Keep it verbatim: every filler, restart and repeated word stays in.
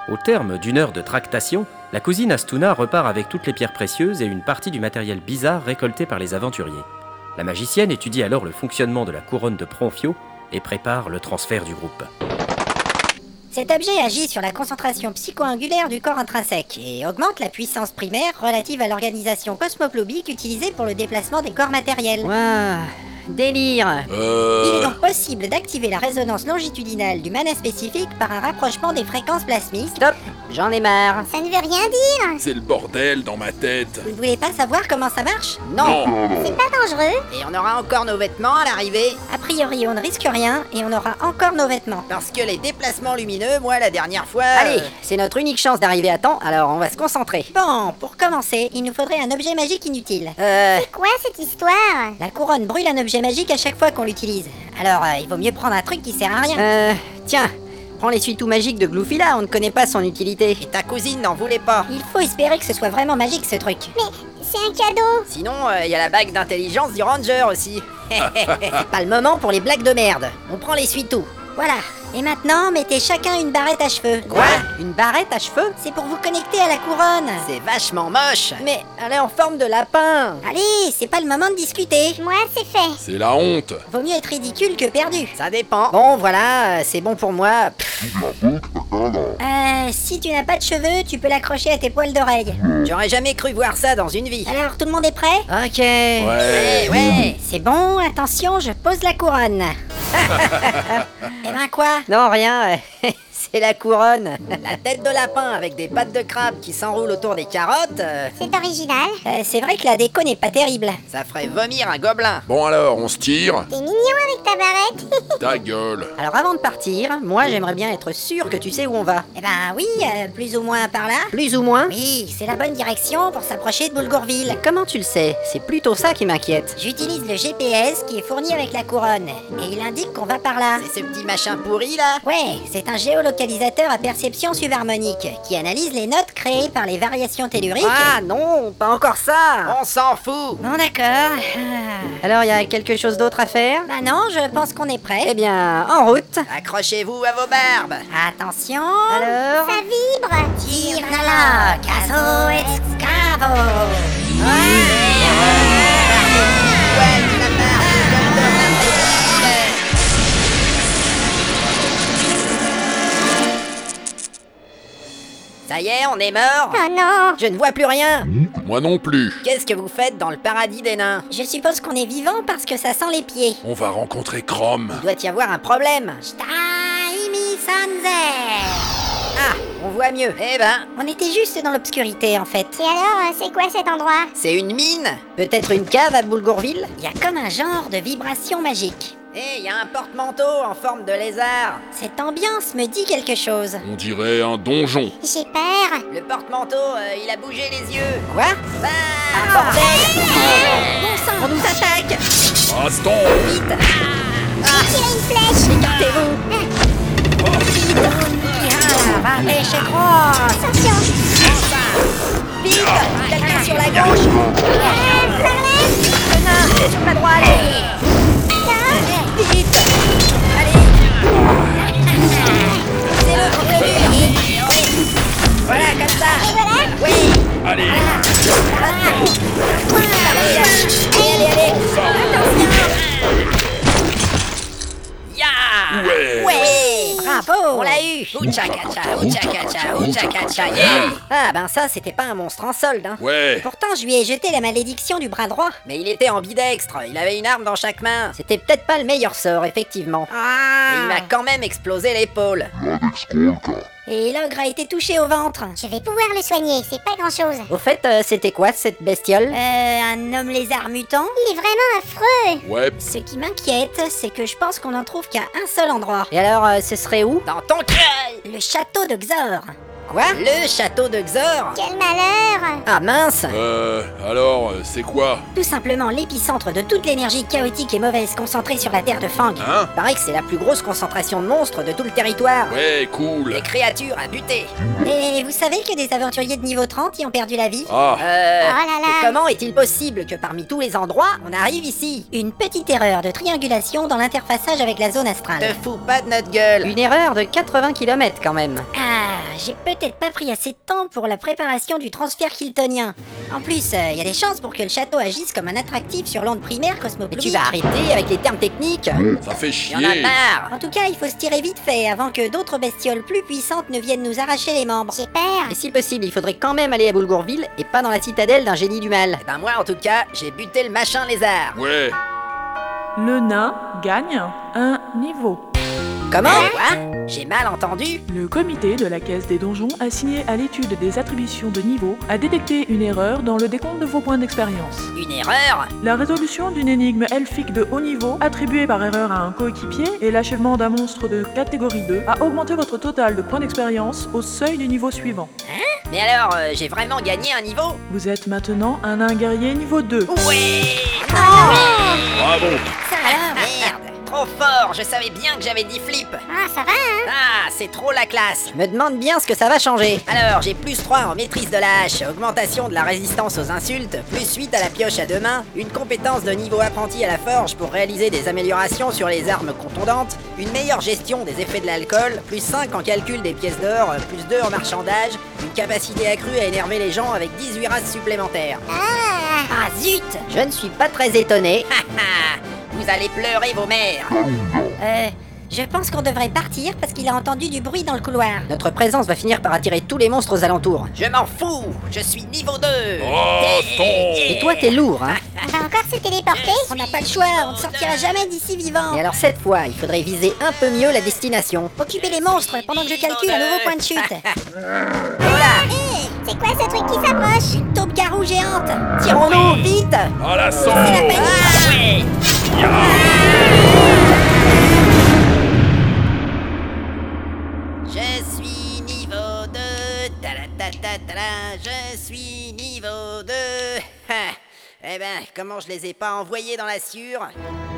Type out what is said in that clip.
Au terme d'une heure de tractation, la cousine Astuna repart avec toutes les pierres précieuses et une partie du matériel bizarre récolté par les aventuriers. La magicienne étudie alors le fonctionnement de la couronne de Pronfio et prépare le transfert du groupe. Cet objet agit sur la concentration psycho-angulaire du corps intrinsèque et augmente la puissance primaire relative à l'organisation cosmoplobique utilisée pour le déplacement des corps matériels. Waouh, délire. Euh... Il est donc possible d'activer la résonance longitudinale du mana spécifique par un rapprochement des fréquences plasmiques. Stop, j'en ai marre. Ça ne veut rien dire. C'est le bordel dans ma tête. Vous ne voulez pas savoir comment ça marche? Non. C'est pas dangereux. Et on aura encore nos vêtements à l'arrivée. A priori, on ne risque rien et on aura encore nos vêtements. Parce que les déplacements lumineux, moi, la dernière fois... Allez, c'est notre unique chance d'arriver à temps, alors on va se concentrer. Bon, pour commencer, il nous faudrait un objet magique inutile. Euh... C'est quoi cette histoire? La couronne brûle un objet magique à chaque fois qu'on l'utilise. Alors, euh, il vaut mieux prendre un truc qui sert à rien. Euh... Tiens, prends l'essuie-tout magique de Gloufila, on ne connaît pas son utilité. Et ta cousine n'en voulait pas. Il faut espérer que ce soit vraiment magique, ce truc. Mais c'est un cadeau. Sinon, il euh, y a la bague d'intelligence du ranger aussi. C'est pas le moment pour les blagues de merde. On prend l'essuie-tout. Voilà. Et maintenant, mettez chacun une barrette à cheveux. Quoi? Une barrette à cheveux? C'est pour vous connecter à la couronne. C'est vachement moche. Mais elle est en forme de lapin. Allez, c'est pas le moment de discuter. Moi, c'est fait. C'est la honte. Vaut mieux être ridicule que perdu. Ça dépend. Bon, voilà, euh, c'est bon pour moi. Pff, Euh, si tu n'as pas de cheveux, tu peux l'accrocher à tes poils d'oreille. J'aurais jamais cru voir ça dans une vie. Alors, tout le monde est prêt? Ok. Ouais. Ouais, ouais. C'est bon, attention, je pose la couronne. Eh ben quoi? Non, rien. C'est la couronne. La tête de lapin avec des pattes de crabe qui s'enroulent autour des carottes. euh, C'est original. Euh, c'est vrai que la déco n'est pas terrible. Ça ferait vomir un gobelin. Bon alors, on se tire. T'es mignon avec ta barrette. Ta gueule. Alors avant de partir, moi j'aimerais bien être sûr que tu sais où on va. Eh ben oui, euh, plus ou moins par là. Plus ou moins? Oui, c'est la bonne direction pour s'approcher de Boulgourville. Comment tu le sais? C'est plutôt ça qui m'inquiète. J'utilise le G P S qui est fourni avec la couronne. Et il indique qu'on va par là. C'est ce petit machin pourri là? Ouais, c'est un géolocalisateur à perception subharmonique qui analyse les notes créées par les variations telluriques. Ah non, pas encore ça. On s'en fout. Bon d'accord. Ah. Alors il y a quelque chose d'autre à faire? Bah non, je pense qu'on est prêt. Eh bien, en route. Accrochez-vous à vos barbes. Attention. Alors? Ça vibre. Tire la caso excavo. Ça y est, on est mort. Oh non. Je ne vois plus rien. Moi non plus. Qu'est-ce que vous faites dans le paradis des nains? Je suppose qu'on est vivant parce que ça sent les pieds. On va rencontrer Chrome. Il doit y avoir un problème. Taimi Sanze. Ah, on voit mieux. Eh ben, On était juste dans l'obscurité en fait. Et alors, euh, c'est quoi cet endroit? c'est une mine. Peut-être une cave à Boulgourville? Il y a comme un genre de vibration magique. Eh, il y a un porte-manteau en forme de lézard. Cette ambiance me dit quelque chose. On dirait un donjon. J'ai peur. Le porte-manteau, euh, il a bougé les yeux. Quoi? Ah, Ah, bordel! Bon sang, on nous attaque. Baston. J'ai tiré une flèche. Écartez-vous! Ah, va pêcher grosse. Attention. Vite! Quelqu'un sur la gauche! Euh, par là. Nain, sur la droite! Vite! Allez! C'est le contenu! Voilà, comme ça! Et voilà. Oui! Allez. Allez, allez, allez! Ya! Ouais. Ouais! Bravo. On l'a eu! Ouchakacha, ouchakacha, ouchakacha, yeah! Ah ben ça, c'était pas un monstre en solde, hein! Ouais. Pourtant, je lui ai jeté la malédiction du bras droit. Mais il était ambidextre, il avait une arme dans chaque main. C'était peut-être pas le meilleur sort, effectivement. Ah. Mais il m'a quand même explosé l'épaule. Et l'ogre a été touché au ventre. Je vais pouvoir le soigner. C'est pas grand-chose. Au fait, euh, c'était quoi cette bestiole? Euh, un homme lézard mutant. Il est vraiment affreux. Ouais. Ce qui m'inquiète, c'est que je pense qu'on n'en trouve qu'à un seul endroit. Et alors, euh, ce serait où? Dans ton cœur! Le château de Xor. Quoi? Le château de Xor? Quel malheur. Ah mince! Euh, alors, euh, c'est quoi? Tout simplement l'épicentre de toute l'énergie chaotique et mauvaise concentrée sur la terre de Fang. Hein? Paraît que c'est la plus grosse concentration de monstres de tout le territoire. Ouais, cool. Des créatures à buter. Et vous savez que des aventuriers de niveau trente y ont perdu la vie? Ah. Euh... Oh là là. et comment est-il possible que parmi tous les endroits, on arrive ici? Une petite erreur de triangulation dans l'interfaçage avec la zone Te astrale. fous pas de notre gueule. Une erreur de quatre-vingts kilomètres quand même. Ah, j'ai peut-être pas pris assez de temps pour la préparation du transfert kiltonien. En plus, il y a des chances pour que le château agisse comme un attractif sur l'onde primaire Mais cosmoplubique. tu vas arrêter avec les termes techniques. Ça fait Y'en a chier. marre. En tout cas, il faut se tirer vite fait avant que d'autres bestioles plus puissantes ne viennent nous arracher les membres. J'ai peur. Et si possible, il faudrait quand même aller à Boulgourville et pas dans la citadelle d'un génie du mal. Eh ben moi, en tout cas, j'ai buté le machin lézard. Ouais. Le nain gagne un niveau. Comment? Quoi? J'ai mal entendu? Le comité de la Caisse des Donjons, assigné à l'étude des attributions de niveau, a détecté une erreur dans le décompte de vos points d'expérience. Une erreur? La résolution d'une énigme elfique de haut niveau, attribuée par erreur à un coéquipier, et l'achèvement d'un monstre de catégorie deux, a augmenté votre total de points d'expérience au seuil du niveau suivant. Mais alors, euh, j'ai vraiment gagné un niveau? Vous êtes maintenant un nain guerrier niveau deux. Ouais! Bravo. Ça alors? Merde! Trop fort! Je savais bien que j'avais dix flips! Ah, ça va, hein? Ah, c'est trop la classe! Je me demande bien ce que ça va changer. Alors, j'ai plus trois en maîtrise de la hache, augmentation de la résistance aux insultes, plus huit à la pioche à deux mains, une compétence de niveau apprenti à la forge pour réaliser des améliorations sur les armes contondantes, une meilleure gestion des effets de l'alcool, plus cinq en calcul des pièces d'or, plus deux en marchandage, une capacité accrue à énerver les gens avec dix-huit races supplémentaires. Ah, Ah zut! Je ne suis pas très étonné. Vous allez pleurer vos mères. Euh, je pense qu'on devrait partir parce qu'il a entendu du bruit dans le couloir. Notre présence va finir par attirer tous les monstres aux alentours. Je m'en fous! Je suis niveau deux! Baston. Et toi, t'es lourd, hein? on va encore se téléporter? On n'a pas le choix, on ne sortira jamais d'ici vivant. Et alors cette fois, il faudrait viser un peu mieux la destination. Occupez les monstres pendant que je calcule un nouveau point de chute. Hé, c'est quoi ce truc qui s'approche? Une taupe garou géante. Tirons-nous, vite! À la C'est la sauce. panique. Je suis niveau deux, ta-la-ta-ta-ta-la, je suis niveau deux. Eh ben, comment je les ai pas envoyés dans la sciure?